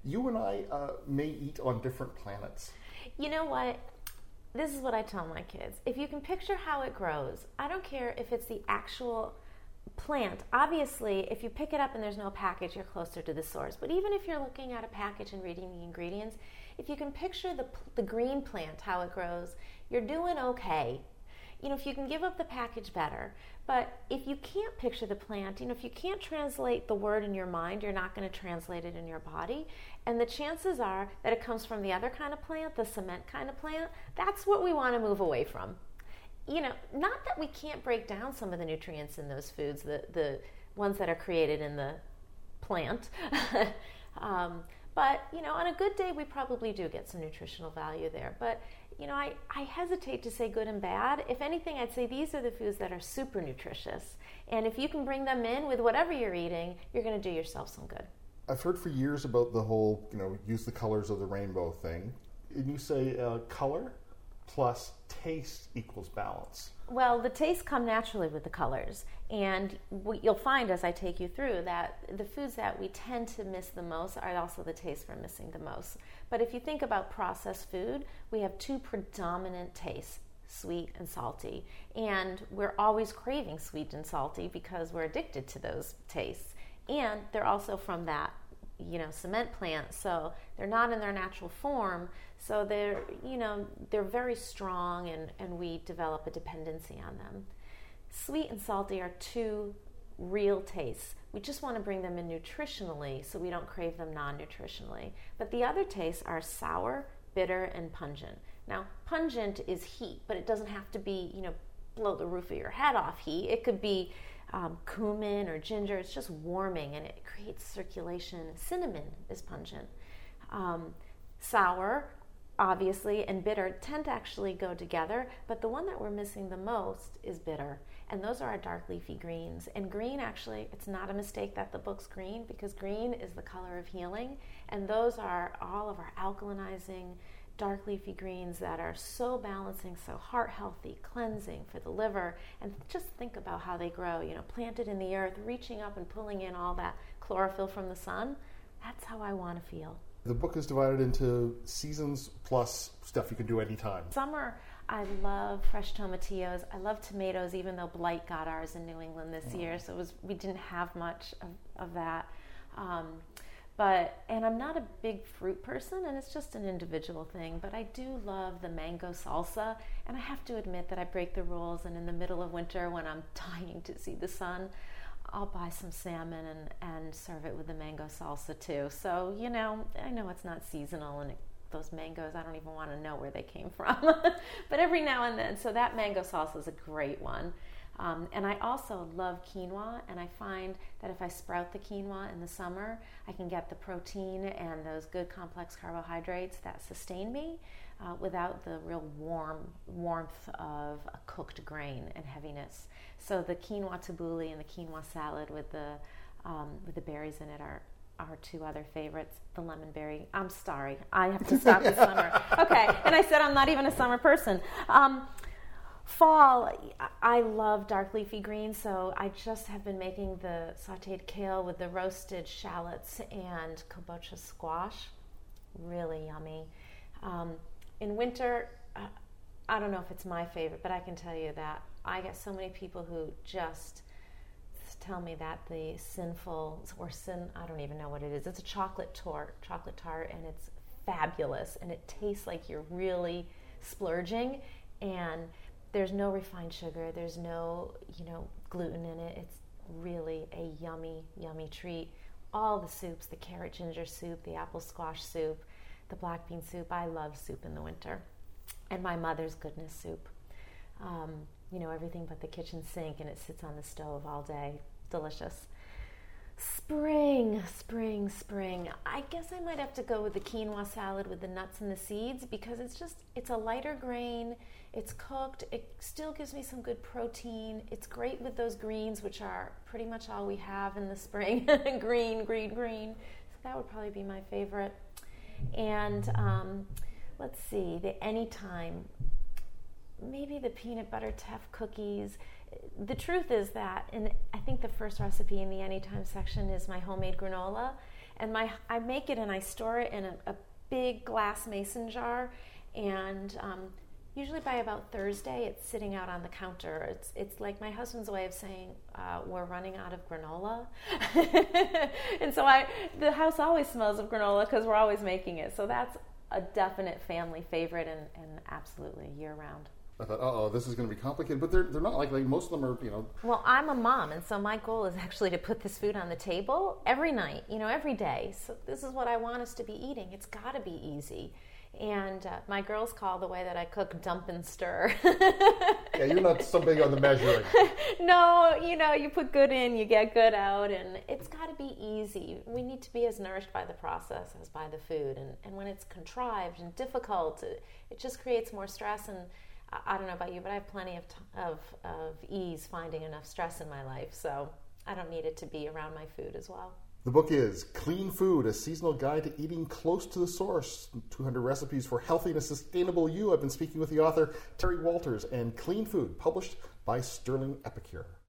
You and I may eat on different planets. You know what? This is what I tell my kids. If you can picture how it grows, I don't care if it's the actual plant. Obviously, if you pick it up and there's no package, you're closer to the source. But even if you're looking at a package and reading the ingredients, if you can picture the green plant, how it grows, you're doing okay. If you can give up the package, better. But if you can't picture the plant, if you can't translate the word in your mind, you're not going to translate it in your body. And the chances are that it comes from the other kind of plant, the cement kind of plant. That's what we want to move away from. Not that we can't break down some of the nutrients in those foods, the ones that are created in the plant. But, on a good day, we probably do get some nutritional value there. But, I hesitate to say good and bad. If anything, I'd say these are the foods that are super nutritious. And if you can bring them in with whatever you're eating, you're going to do yourself some good. I've heard for years about the whole, use the colors of the rainbow thing. And you say color plus taste equals balance. Well, the tastes come naturally with the colors. And what you'll find as I take you through that the foods that we tend to miss the most are also the tastes we're missing the most. But if you think about processed food, we have two predominant tastes, sweet and salty. And we're always craving sweet and salty because we're addicted to those tastes. And they're also from that cement plant, so they're not in their natural form, so they're very strong, and we develop a dependency on them. Sweet and salty are two real tastes. We just want to bring them in nutritionally so we don't crave them non-nutritionally. But the other tastes are sour, bitter, and pungent. Now, pungent is heat, but it doesn't have to be, blow the roof of your head off heat. It could be cumin or ginger. It's just warming and it creates circulation. Cinnamon is pungent. Sour, obviously, and bitter tend to actually go together, but the one that we're missing the most is bitter. And those are our dark leafy greens. And green, actually, it's not a mistake that the book's green, because green is the color of healing. And those are all of our alkalinizing dark leafy greens that are so balancing, so heart healthy, cleansing for the liver. And just think about how they grow, planted in the earth, reaching up and pulling in all that chlorophyll from the sun. That's how I want to feel. The book is divided into seasons plus stuff you can do anytime. Summer, I love fresh tomatillos. I love tomatoes, even though blight got ours in New England this year, so we didn't have much of that. And I'm not a big fruit person, and it's just an individual thing, but I do love the mango salsa, and I have to admit that I break the rules, and in the middle of winter when I'm dying to see the sun, I'll buy some salmon and serve it with the mango salsa too. So, I know it's not seasonal, and those mangoes, I don't even want to know where they came from, but every now and then, so that mango salsa is a great one. And I also love quinoa, and I find that if I sprout the quinoa in the summer, I can get the protein and those good complex carbohydrates that sustain me without the real warmth of a cooked grain and heaviness. So the quinoa tabbouleh and the quinoa salad with the berries in it are two other favorites. The lemon berry. I'm sorry, I have to stop this summer. Okay, and I said I'm not even a summer person. Fall, I love dark leafy greens, so I just have been making the sautéed kale with the roasted shallots and kabocha squash. Really yummy. In winter, I don't know if it's my favorite, but I can tell you that I get so many people who just tell me that the I don't even know what it is. It's a chocolate tart, and it's fabulous, and it tastes like you're really splurging, and there's no refined sugar, there's no, gluten in it. It's really a yummy, yummy treat. All the soups, the carrot ginger soup, the apple squash soup, the black bean soup. I love soup in the winter. And my mother's goodness soup. Everything but the kitchen sink, and it sits on the stove all day. Delicious. Spring. I guess I might have to go with the quinoa salad with the nuts and the seeds, because it's a lighter grain. It's cooked. It still gives me some good protein. It's great with those greens, which are pretty much all we have in the spring. green. So that would probably be my favorite. And let's see, the anytime. Maybe the peanut butter Teff cookies. The truth is that, and I think the first recipe in the anytime section is my homemade granola, And I make it and I store it in a big glass mason jar, and usually by about Thursday, it's sitting out on the counter. It's like my husband's way of saying we're running out of granola, and so the house always smells of granola because we're always making it. So that's a definite family favorite and absolutely year round. I thought, this is going to be complicated, but they're not like most of them are, Well, I'm a mom, and so my goal is actually to put this food on the table every night, every day. So this is what I want us to be eating. It's got to be easy. And my girls call the way that I cook dump and stir. Yeah, you're not so big on the measuring. No, you put good in, you get good out, and it's got to be easy. We need to be as nourished by the process as by the food. And when it's contrived and difficult, it just creates more stress. And I don't know about you, but I have plenty of ease finding enough stress in my life, so I don't need it to be around my food as well. The book is Clean Food, a seasonal guide to eating close to the source. 200 recipes for healthy and sustainable you. I've been speaking with the author, Terry Walters, and Clean Food, published by Sterling Epicure.